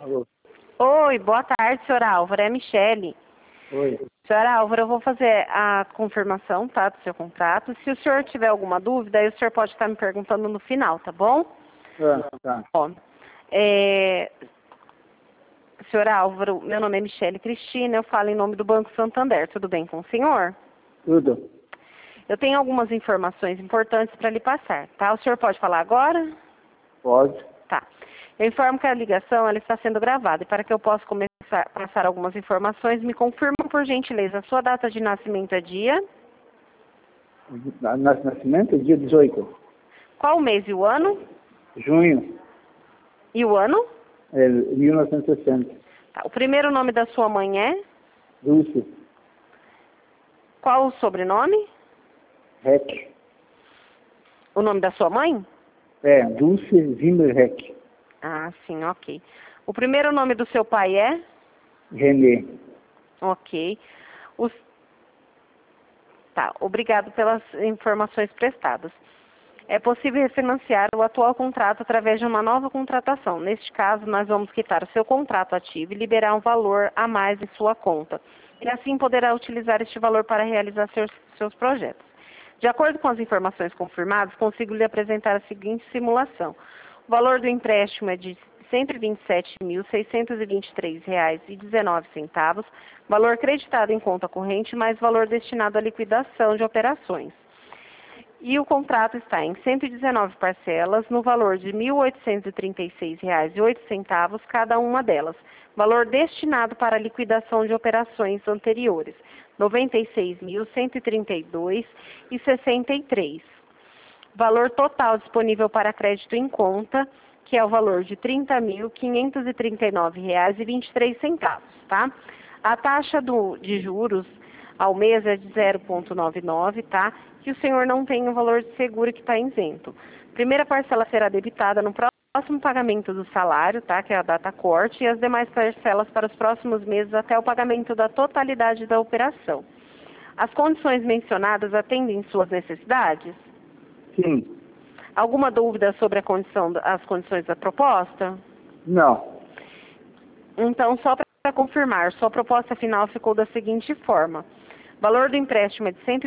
Alô? Oi, boa tarde, senhor Álvaro. É a Michele. Oi. Senhor Álvaro, eu vou fazer a confirmação, tá, do seu contrato. Se o senhor tiver alguma dúvida, aí o senhor pode estar me perguntando no final, tá bom? Tá. Ó, senhor Álvaro, meu nome é Michele Cristina, eu falo em nome do Banco Santander. Tudo bem com o senhor? Tudo? Eu tenho algumas informações importantes para lhe passar, tá? O senhor pode falar agora? Pode. Tá. Eu informo que a ligação ela está sendo gravada e para que eu possa começar a passar algumas informações, me confirma, por gentileza, a sua data de nascimento é dia? Nascimento? Dia 18. Qual o mês e o ano? Junho. E o ano? 1960. Tá. O primeiro nome da sua mãe é? Dulce. Qual o sobrenome? Rec. O nome da sua mãe? Dulce Zimmer Rec. Ah, sim, ok. O primeiro nome do seu pai é? Renê. Ok. Tá, obrigado pelas informações prestadas. É possível refinanciar o atual contrato através de uma nova contratação. Neste caso, nós vamos quitar o seu contrato ativo e liberar um valor a mais em sua conta. E assim poderá utilizar este valor para realizar seus projetos. De acordo com as informações confirmadas, consigo lhe apresentar a seguinte simulação. O valor do empréstimo é de R$ 127.623,19, valor creditado em conta corrente mais valor destinado à liquidação de operações. E o contrato está em 119 parcelas, no valor de R$ 1.836,08 cada uma delas. Valor destinado para a liquidação de operações anteriores, R$ 96.132,63. Valor total disponível para crédito em conta, que é o valor de R$ 30.539,23, tá? A taxa de juros ao mês é de 0,99, tá? Que o senhor não tem o valor de seguro que está isento. Primeira parcela será debitada no próximo pagamento do salário, tá? Que é a data corte, e as demais parcelas para os próximos meses até o pagamento da totalidade da operação. As condições mencionadas atendem suas necessidades? Sim. Alguma dúvida sobre as condições da proposta? Não. Então, só para confirmar, sua proposta final ficou da seguinte forma. Valor do empréstimo é de R$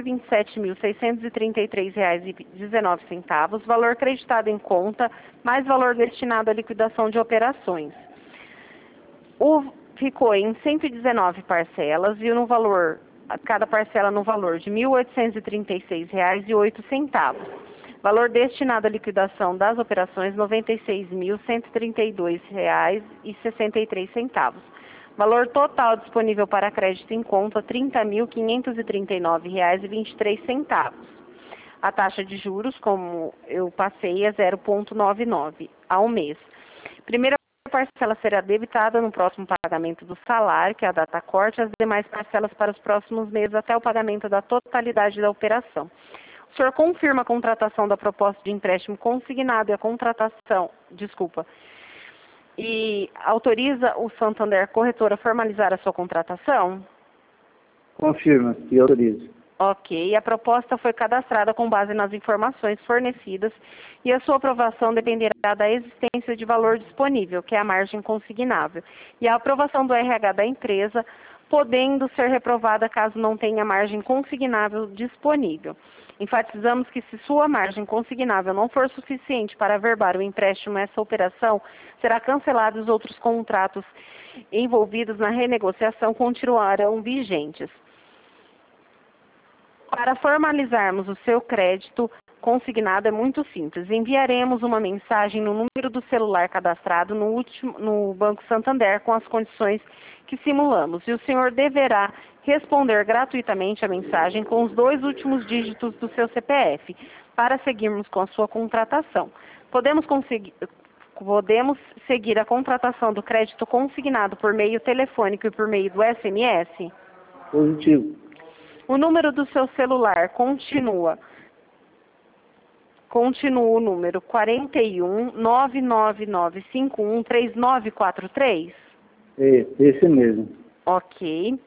127.633,19, valor creditado em conta, mais valor destinado à liquidação de operações. Ficou em 119 parcelas e cada parcela no valor de R$ 1.836,08. Valor destinado à liquidação das operações, R$ 96.132,63. Valor total disponível para crédito em conta, R$ 30.539,23. A taxa de juros, como eu passei, é 0,99 ao mês. Primeira parcela será debitada no próximo pagamento do salário, que é a data corte, as demais parcelas para os próximos meses até o pagamento da totalidade da operação. O senhor confirma a contratação da proposta de empréstimo consignado e autoriza o Santander Corretora a formalizar a sua contratação? Confirma e autorizo. Ok, a proposta foi cadastrada com base nas informações fornecidas e a sua aprovação dependerá da existência de valor disponível, que é a margem consignável, e a aprovação do RH da empresa, podendo ser reprovada caso não tenha margem consignável disponível. Enfatizamos que se sua margem consignável não for suficiente para averbar o empréstimo, essa operação será cancelada e os outros contratos envolvidos na renegociação continuarão vigentes. Para formalizarmos o seu crédito consignado é muito simples. Enviaremos uma mensagem no número do celular cadastrado no Banco Santander com as condições que simulamos. E o senhor deverá responder gratuitamente a mensagem com os 2 últimos dígitos do seu CPF para seguirmos com a sua contratação. Podemos seguir a contratação do crédito consignado por meio telefônico e por meio do SMS? Positivo. O número do seu celular continua o número 41-99951-3943? Esse mesmo. Ok.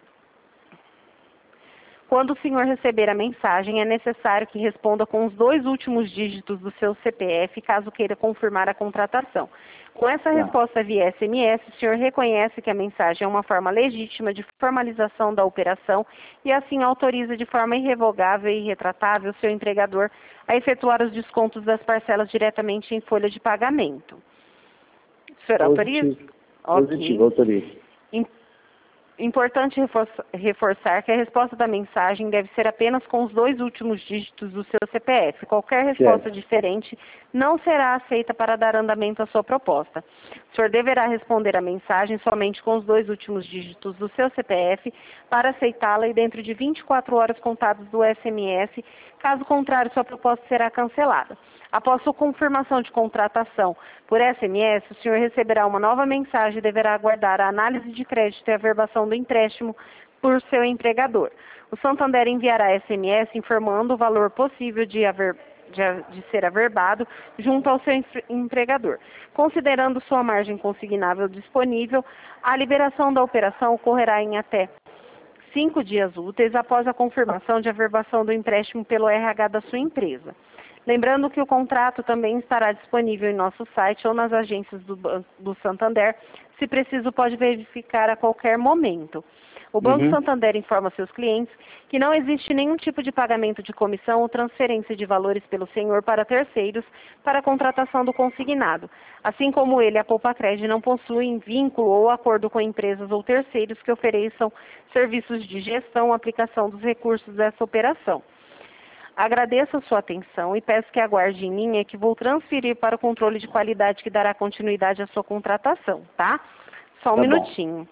Quando o senhor receber a mensagem, é necessário que responda com os 2 últimos dígitos do seu CPF, caso queira confirmar a contratação. Com essa resposta via SMS, o senhor reconhece que a mensagem é uma forma legítima de formalização da operação e assim autoriza de forma irrevogável e irretratável o seu empregador a efetuar os descontos das parcelas diretamente em folha de pagamento. O senhor autoriza? Positivo, autorizo. Importante reforçar que a resposta da mensagem deve ser apenas com os 2 últimos dígitos do seu CPF. Qualquer resposta diferente não será aceita para dar andamento à sua proposta. O senhor deverá responder a mensagem somente com os 2 últimos dígitos do seu CPF para aceitá-la e dentro de 24 horas contadas do SMS. Caso contrário, sua proposta será cancelada. Após sua confirmação de contratação por SMS, o senhor receberá uma nova mensagem e deverá aguardar a análise de crédito e a averbação do empréstimo por seu empregador. O Santander enviará SMS informando o valor possível de ser averbado junto ao seu empregador. Considerando sua margem consignável disponível, a liberação da operação ocorrerá em até 5 dias úteis após a confirmação de averbação do empréstimo pelo RH da sua empresa. Lembrando que o contrato também estará disponível em nosso site ou nas agências do Santander. Se preciso, pode verificar a qualquer momento. O Banco Santander informa seus clientes que não existe nenhum tipo de pagamento de comissão ou transferência de valores pelo senhor para terceiros para a contratação do consignado. Assim como ele, a Poupacred não possui vínculo ou acordo com empresas ou terceiros que ofereçam serviços de gestão ou aplicação dos recursos dessa operação. Agradeço a sua atenção e peço que aguarde em linha que vou transferir para o controle de qualidade que dará continuidade à sua contratação, tá? Só um minutinho.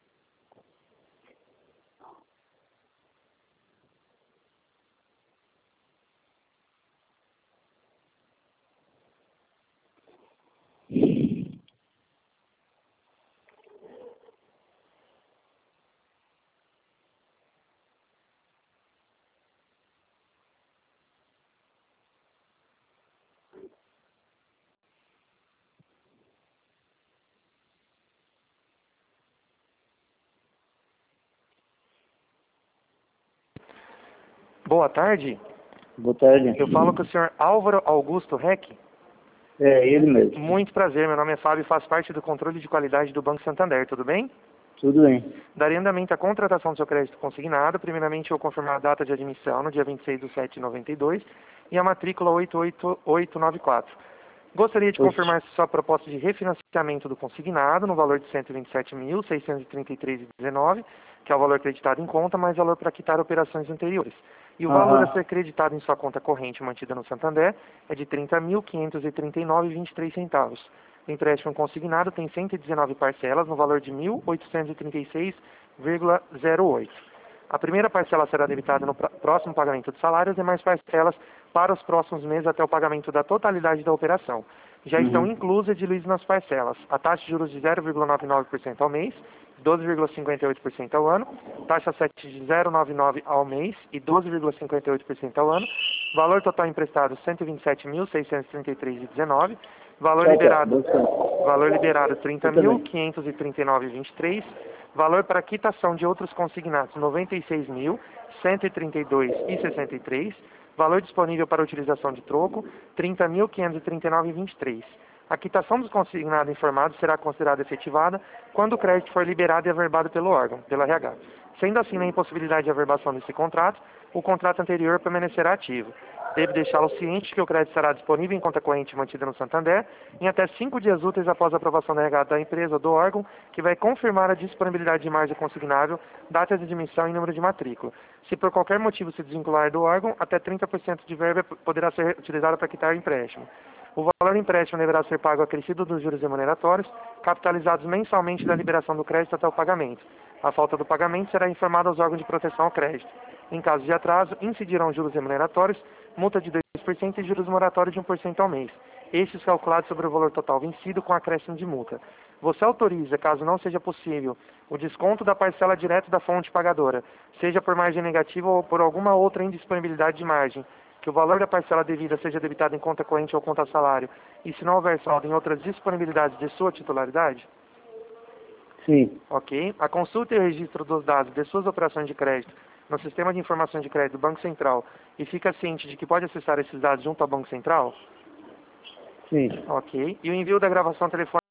Boa tarde. Boa tarde. Eu falo com o senhor Álvaro Augusto Reck. É, ele mesmo. Muito prazer, meu nome é Fábio e faço parte do controle de qualidade do Banco Santander, tudo bem? Tudo bem. Darei andamento à contratação do seu crédito consignado. Primeiramente, eu vou confirmar a data de admissão no dia 26/7/92 e a matrícula 88894. Gostaria de confirmar sua proposta de refinanciamento do consignado no valor de R$ 127.633,19, que é o valor acreditado em conta, mais valor para quitar operações anteriores. E o valor a ser creditado em sua conta corrente mantida no Santander é de R$ 30.539,23. O empréstimo consignado tem 119 parcelas no valor de R$ 1.836,08. A primeira parcela será debitada no próximo pagamento de salário, as demais parcelas para os próximos meses até o pagamento da totalidade da operação. Já estão inclusas e diluídas nas parcelas a taxa de juros de 0,99% ao mês, 12,58% ao ano, taxa 7 de 0,99% ao mês e 12,58% ao ano, valor total emprestado R$ 127.633,19, valor liberado R$ 30.539,23, valor para quitação de outros consignados R$ 96.132,63, valor disponível para utilização de troco R$ 30.539,23. A quitação dos consignados informados será considerada efetivada quando o crédito for liberado e averbado pelo órgão, pela RH. Sendo assim, na impossibilidade de averbação desse contrato, o contrato anterior permanecerá ativo. Deve deixá-lo ciente que o crédito estará disponível em conta corrente mantida no Santander em até 5 dias úteis após a aprovação da RH da empresa ou do órgão, que vai confirmar a disponibilidade de margem consignável, data de admissão e número de matrícula. Se por qualquer motivo se desvincular do órgão, até 30% de verba poderá ser utilizada para quitar o empréstimo. O valor do empréstimo deverá ser pago acrescido dos juros remuneratórios, capitalizados mensalmente da liberação do crédito até o pagamento. A falta do pagamento será informada aos órgãos de proteção ao crédito. Em caso de atraso, incidirão juros remuneratórios, multa de 2% e juros moratórios de 1% ao mês. Estes calculados sobre o valor total vencido com acréscimo de multa. Você autoriza, caso não seja possível, o desconto da parcela direto da fonte pagadora, seja por margem negativa ou por alguma outra indisponibilidade de margem, que o valor da parcela devida seja debitado em conta corrente ou conta salário, e se não houver saldo em outras disponibilidades de sua titularidade? Sim. Ok. A consulta e o registro dos dados de suas operações de crédito no Sistema de Informações de Crédito do Banco Central e fica ciente de que pode acessar esses dados junto ao Banco Central? Sim. Ok. E o envio da gravação telefônica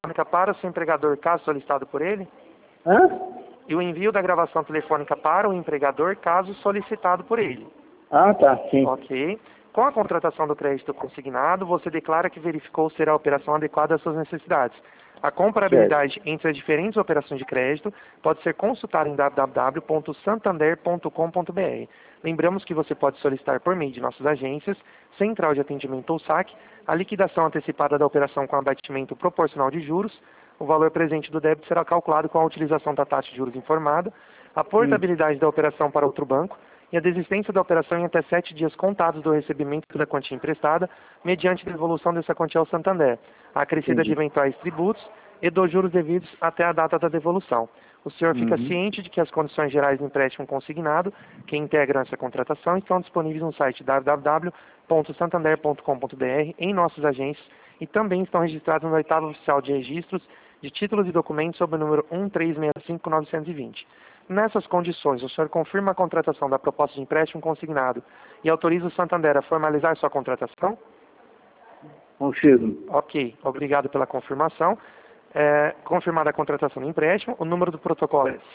para o seu empregador, caso solicitado por ele? Hã? E o envio da gravação telefônica para o empregador, caso solicitado por ele. Ah, tá, sim. Ok. Com a contratação do crédito consignado, você declara que verificou ser a operação adequada às suas necessidades. A comparabilidade entre as diferentes operações de crédito pode ser consultada em www.santander.com.br. Lembramos que você pode solicitar por meio de nossas agências, Central de Atendimento ou SAC, a liquidação antecipada da operação com abatimento proporcional de juros. O valor presente do débito será calculado com a utilização da taxa de juros informada, a portabilidade da operação para outro banco e a desistência da operação em até 7 dias contados do recebimento da quantia emprestada, mediante devolução dessa quantia ao Santander, a acrescida de eventuais tributos e dos juros devidos até a data da devolução. O senhor fica ciente de que as condições gerais do empréstimo consignado, que integram essa contratação, estão disponíveis no site www.santander.com.br, em nossas agências, e também estão registrados no oitavo oficial de registros de títulos e documentos sob o número 1365920. Nessas condições, o senhor confirma a contratação da proposta de empréstimo consignado e autoriza o Santander a formalizar sua contratação? Confirmo. Ok, obrigado pela confirmação. Confirmada a contratação do empréstimo, o número do protocolo é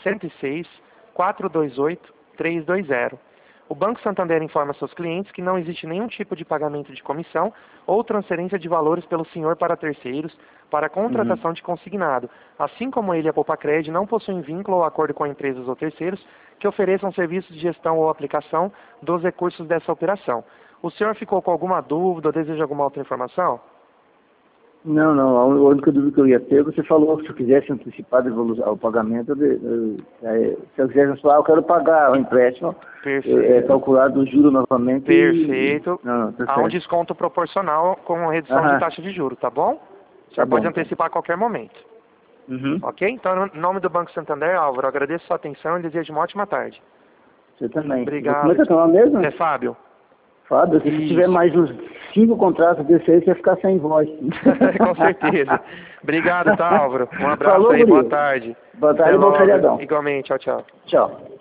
106-428-320. O Banco Santander informa seus clientes que não existe nenhum tipo de pagamento de comissão ou transferência de valores pelo senhor para terceiros para a contratação de consignado, assim como ele e a Poupa-Cred não possuem vínculo ou acordo com empresas ou terceiros que ofereçam serviços de gestão ou aplicação dos recursos dessa operação. O senhor ficou com alguma dúvida ou deseja alguma outra informação? Não, não. A única dúvida que eu ia ter, você falou que se eu quisesse antecipar o pagamento, se eu quisesse falar, eu quero pagar o empréstimo, calculado o juro novamente. Perfeito. Não, tá há um certo. desconto proporcional com redução de taxa de juros, tá bom? O senhor pode antecipar a qualquer momento. Ok? Então, em nome do Banco Santander, Álvaro, agradeço a sua atenção e desejo uma ótima tarde. Você também. Obrigado. Como é que é o nome mesmo? É Fábio. Fábio, se tiver mais uns 5 contratos desse aí, você vai ficar sem voz. Com certeza. Obrigado, tá, Álvaro? Um abraço Falou, aí, boa Guri. tarde. Boa tarde e bom feriadão. Igualmente, tchau, tchau. Tchau.